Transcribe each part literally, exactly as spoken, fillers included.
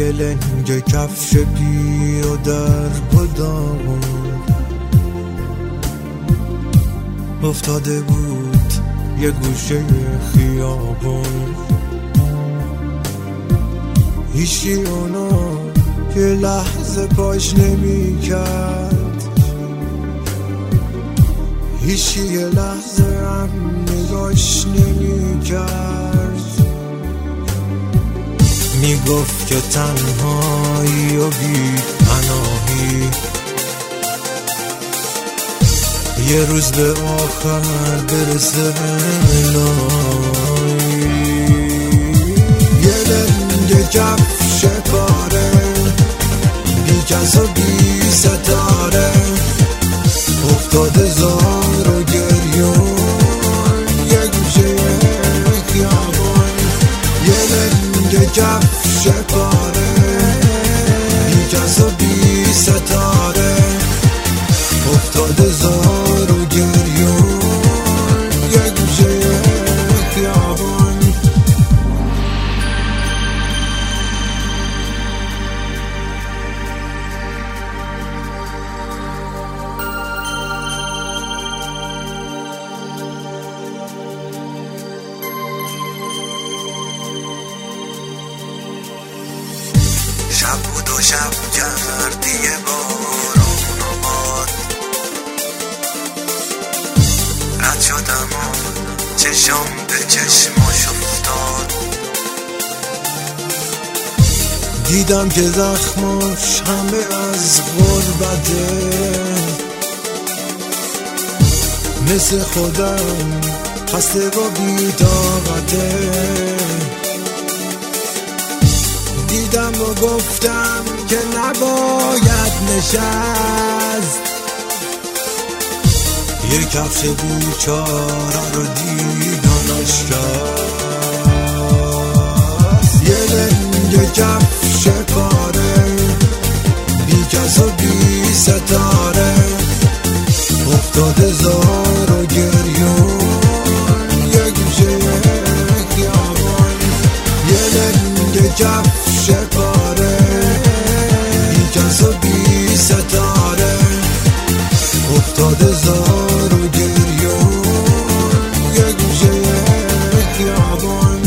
یه لنگ کفش پیر و در و داغون افتاده بود یه گوشه خیابون. هیچی اونو یه لحظه پاش نمی کرد، هیچی یه لحظه هم نگاش نمی کرد. میگفت که تنهایی و بی پناهی یه روز به آخر برسه الهی. یه لنگ کفش پاره بی کس و بی ستاره افتاده زار و گریون یه گوشه خیابون. یه لنگ کفش پاره بی کس و بی ستاره افتاده زار و گریون یه گوشه خیابون. شب بود و شب کردی یه بارون و باد، رد شدم و چشم به چشماش افتاد. دیدم که زخماش همه از غربته، مثل خودم خسته و بی‌طاقته. دیدم و گفتم که نباید نشست، یه کفش بیچاره رو دیدنش کرد. یه لنگ کفش پاره بی کس و بی ستاره افتاده زار و گریون یه گوشه خیابون. یه لنگ کفش پاره بی کس و بی ستاره افتاده زار و گریون یه گوشه خیابون.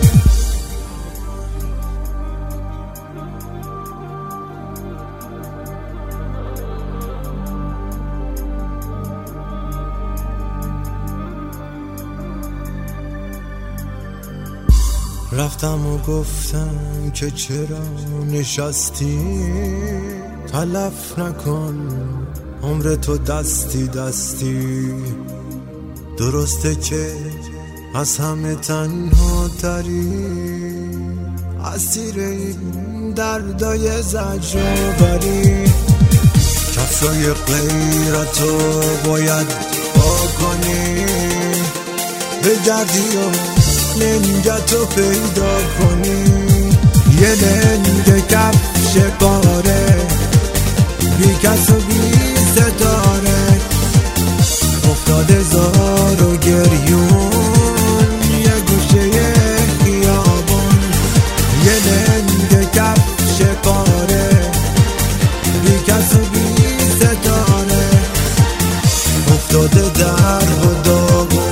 رفتم و گفتم که چرا نشستی، تلف نکن عمر تو دستی دستی. درسته که از همه تنها تری، اسیر این دردای زجرآوری. کفشای غیرتو باید پا کنی، بگردی و لنگتو پیدا کنی. یه لنگ کفش پاره بی کس و بی ستاره افتاده زار و گریون یه گوشه خیابون. یه لنگ کفش پاره بی کس و بی ستاره افتاده در و داغون.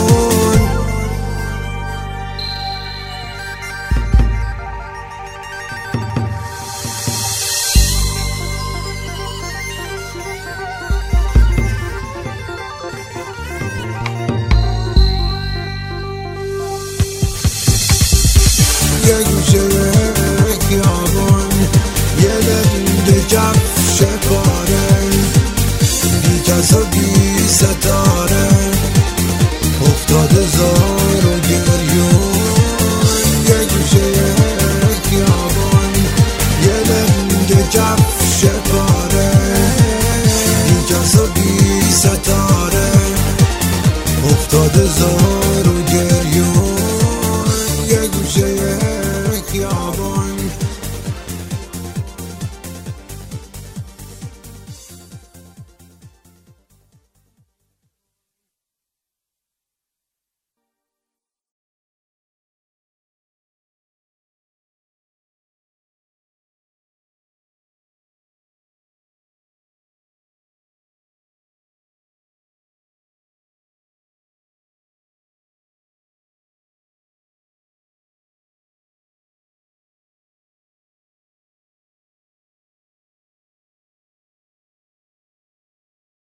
یه گوشه خیابون، یه لنگ کفش پاره بی کس و بی ستاره افتاده زار و گریون یه گوشه خیابون. یه لنگ کفش پاره بی کس و بی ستاره افتاده زار و گریون یه گوشه خیابون.